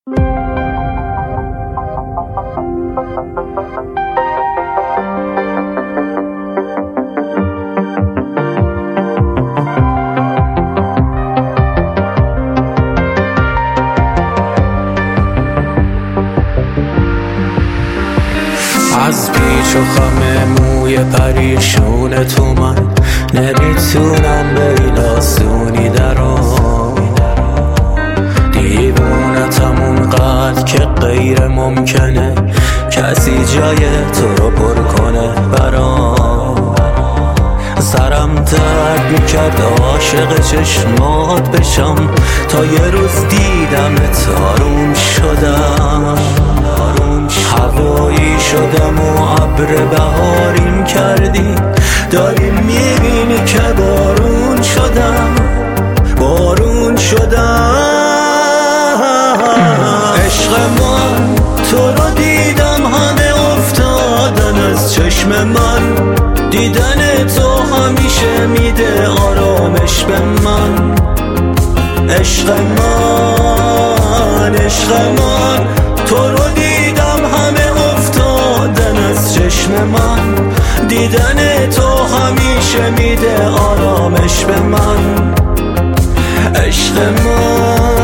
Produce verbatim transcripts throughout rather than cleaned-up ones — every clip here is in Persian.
از پیچ و خم موی پریشون تو من نمیتونم به این آسونی درام، دیوونتم اونقدر که غیر ممکنه کسی جای تو رو پر کنه برام. سرم درد میکرد عاشق چشمات بشم تا یه روز دیدم تارون شدم، هوایی شدم و ابر بهاریم کردی، داری میبینی که بارون شدم بارون شدم. عشق من تو رو دیدم همه افتادن از چشم من، دیدن تو همیشه میده آرامش به من. عشق من عشق من تو رو دیدم همه افتادن از چشم من، دیدن تو همیشه میده آرامش به من. عشق من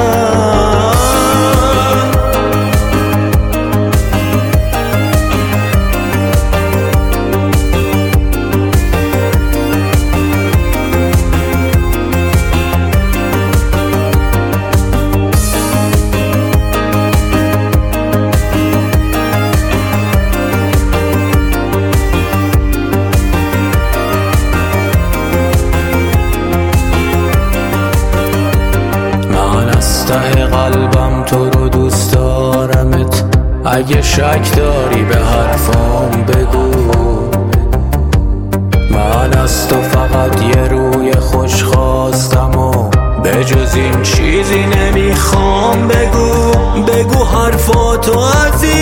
ته قلبم تو رو دوست دارمت، اگه شک داری به حرفام بگو. من از تو فقط یه روی خوش خواستم و به جز این چیزی نمیخوام. بگو بگو حرفاتو عزیزم.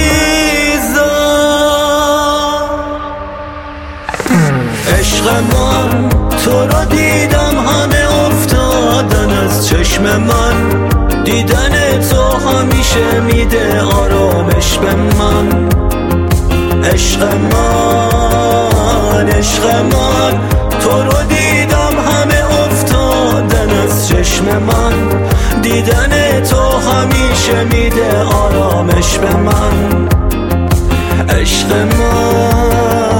عشق من تو رو دیدم همه افتادن از چشم من، دیدن تو همیشه میده آرامش به من. عشق من عشق من تو رو دیدم همه افتادن از چشم من، دیدن تو همیشه میده آرامش به من. عشق من